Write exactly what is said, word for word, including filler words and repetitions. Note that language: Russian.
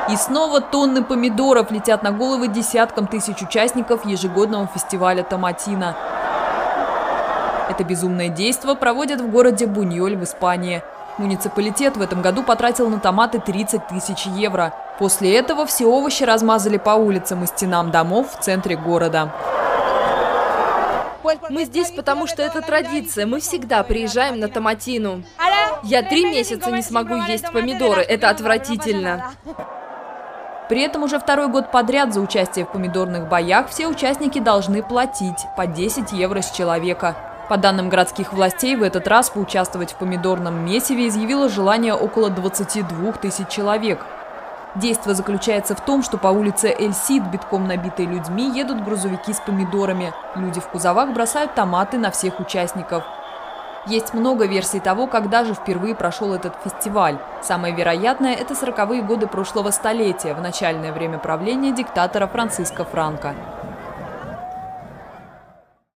И снова тонны помидоров летят на головы десяткам тысяч участников ежегодного фестиваля Томатино. Это безумное действо проводят в городе Буньоль в Испании. Муниципалитет в этом году потратил на томаты тридцать тысяч евро. После этого все овощи размазали по улицам и стенам домов в центре города. Мы здесь, потому что это традиция. Мы всегда приезжаем на Томатино. Я три месяца не смогу есть помидоры. Это отвратительно. При этом уже второй год подряд за участие в помидорных боях все участники должны платить по десять евро с человека. По данным городских властей, в этот раз поучаствовать в помидорном месиве изъявило желание около двадцати двух тысяч человек. Действо заключается в том, что по улице Эль-Сид, битком набитой людьми, едут грузовики с помидорами. Люди в кузовах бросают томаты на всех участников. Есть много версий того, когда же впервые прошел этот фестиваль. Самое вероятное – это сороковые годы прошлого столетия, в начальное время правления диктатора Франциско Франко.